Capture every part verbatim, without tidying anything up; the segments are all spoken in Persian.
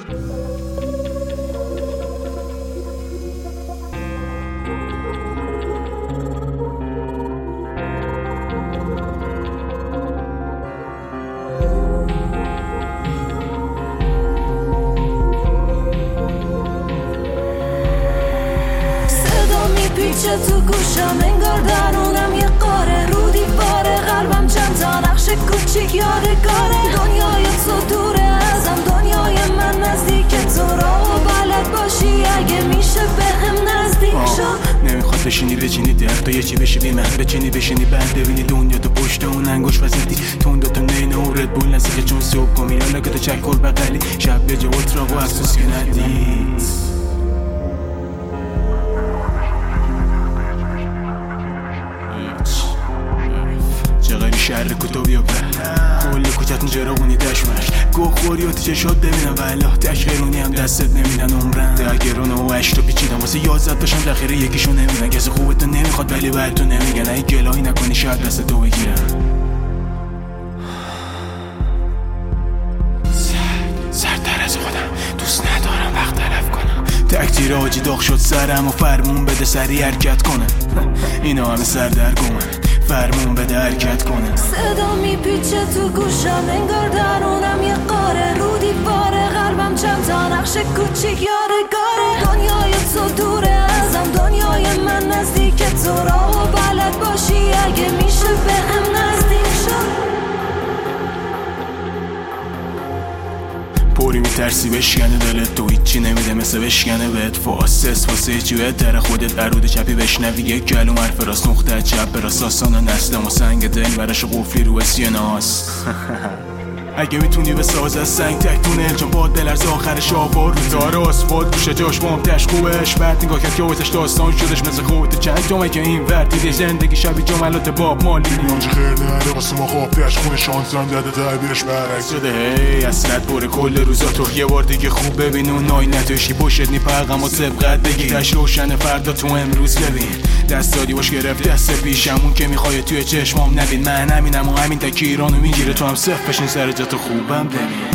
پیچه تو گوشم انگار درونم یه قاره، رو دیواره قلبم چند تا نقش کوچیک یادگاره. دنیای تو دوره ازم، دنیای من نزدیک تو، راه و بلد باشی اگه میشه به هم نزدیک شو. نمیخواد بشینی بچینی درد تا یه چی بشی بی من بچینی بشینی بعد ببینی دنیا تو پشت اون انگوش وزدی تون دوتا نین و رد بول نزدیک چون صبح کمی حالا که تو چکر بغلی شب به جا اتراق و افسوس که ندید. چقدر شهر کتابی و پر کل کوچتون جراغونی دشمش گوه خوری و تیچه شد ببینم والا تشخیرونی هم دستت نمیدن عمرن دگرون و عشق رو پیچیدم واسه یازد داشتم دخیره یکیشو نمیدن کسی خوبتو نمیخواد ولی بر تو نمیگن ای گلایی نکنی شاید دست تو بگیرم. سردتر از خودم دوست ندارم وقت تلف کنم تکتیر آجی داغ شد سرم و فرمون بده سری حرکت کنم اینا همه سردرگمن فرمون بده حرکت کنه. صدا میپیچه تو گوشم انگار درونم یه قاره، رو دیواره قلبم چند تا نقش کوچیک یادگاره. دنیای تو دوره ازم، دنیای من نزدیک تو، راه و بلد باشی اگه میشه به هم نزدیک شو. پوری میترسی بشکنه دلت تو هیچی نمیده مثل بشکنه بهت فاسس واسه چی بهتره خودت عرود چپی بشنوی یک کلوم حرف راست نقطه چپ براست آسان نسلم و سنگ دل براش قفلی رو اسی ناس اگه میتونی به ساز از سنگ تکتونه چون با دل ارز آخرش آوار رو داره آسفالت گوشه جاش مامتش خوبش بعد نگاه کرد که آوزش داستان شدش مثل خودت چند جامعه که این ور دیده زندگی شبی جملات باب مالی میانج خیر نهره واسه ما خواب تش خونه شانزم داده تعبیرش برعکس شده هی اصلت بره کل روزا تو یه بار دیگه خوب ببین اون نای نتوشی پشت نی پرغم و سبقت بگی دش روشن فردا تو امروز ببین دست دادی باش گرفت دست پیشمون که میخوای توی چشمام نبین من همینم و همین تکی ایرانو میگیره تو هم صف بشین سر جا تو خوبم ببین.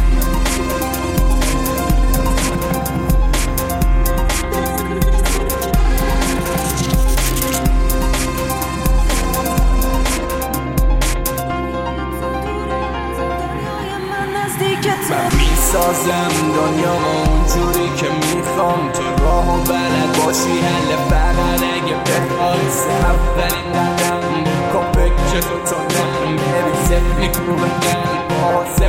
من میسازم دنیا اونجوری که میخوام تو راه و بلد باشی حل فقط اگه بخوای اولین قدم کپک که تو تا نم ببین سفلی کنم